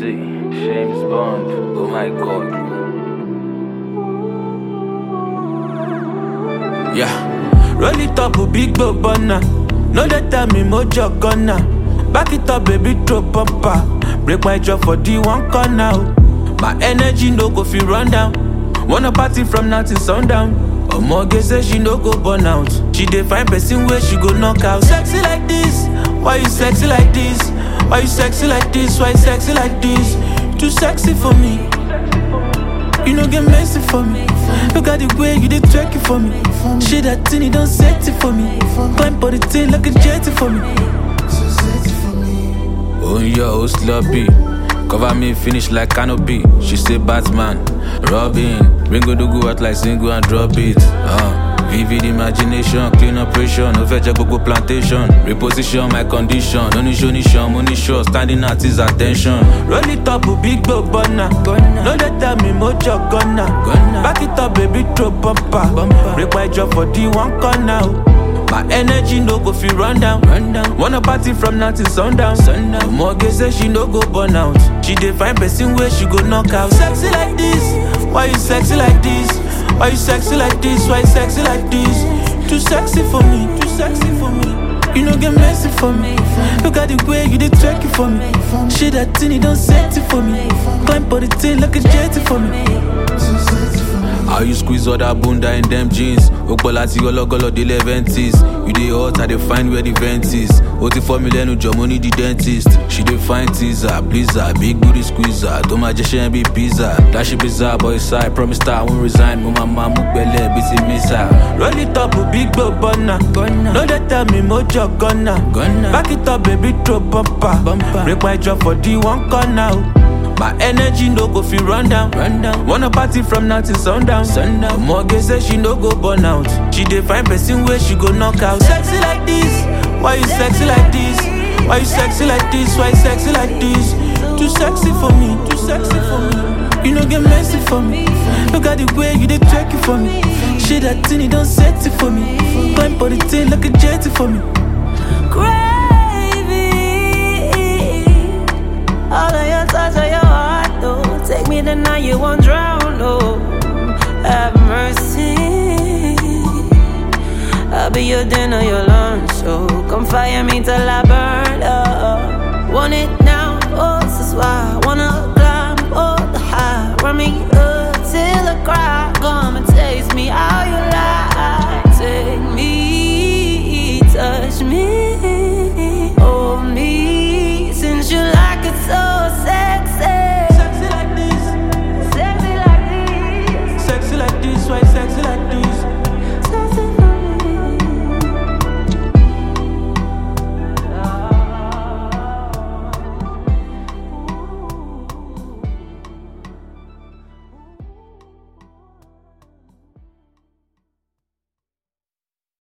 See, James Bond, oh my god. Yeah, roll it up, big bobana. No that time me mojo gonna. Back it up, baby, throw bumper. Break my jaw for the one corner. My energy no go feel run down. Wanna party from now till sundown. Omoge say she no go burn out. She dey find person where she go knock out. Sexy like this, why you sexy like this? Why you sexy like this? Why you sexy like this? Too sexy for me. You no get messy for me. Look at the way you did twerk it for me. Shit that thing, you don't set it for me. Climb for the thing like a jetty for me. Oh yeah, oh sloppy. Cover me, finish like canopy. She say Batman, Robin. Ringo do go out like single and drop it. Vivid imagination, clean operation. No fetch go plantation. Reposition my condition. No nishon, money show. Standing at his attention. Roll it up, big bobana. No that time me mojo gonna. Back it up, baby, throw bumper. Break my jaw for the one corner. My energy no go feel run down. Wanna party from now till sundown. Omoge say she no go burn out. She dey find person where she go knock out. Sexy like this, why you sexy like this? Why you sexy like this? Why you sexy like this? Too sexy for me, too sexy for me. You no get messy for me. Look at the way you did twerk it for me. Shit that thing, you don't set it for me. Climb for the thing like a jetty for me. How you squeeze all that bunda in them jeans? Okpolati golo the leventies. You dey hot, I dey find where the vent is. Oti for me lenu money the dentist. She dey find teaser, blizzard, big booty squeezer. Toma jeshe be pizza. That shit bizarre, boy side. Promise that I won't resign. Mama mukbele, busy missa. Roll it up, big bobana. No that time me mojo gonna. Back it up, baby, throw bumper. Break my jaw for the one corner. My energy no go feel run down. Wanna party from now till sundown. Omoge say she no go burn out. She dey find person where she go knock out. Sexy like this, why you sexy like this? Why you sexy like this? Why you sexy like this? Too sexy for me, too sexy for me. You no get messy for me. Look at the way you did twerk it for me. Shit that thing, you don't set it for me. Climb for the thing like a jetty for me. All of your touch of your heart, though. Take me the night you won't drown, oh. Have mercy. I'll be your dinner, your lunch, oh. Come fire me till I burn up. Want it now, oh, this is why I wanna climb, oh, the high. Run me up till I cry. Come and taste me how you lie. Take me, touch me, hold me. Since you like it so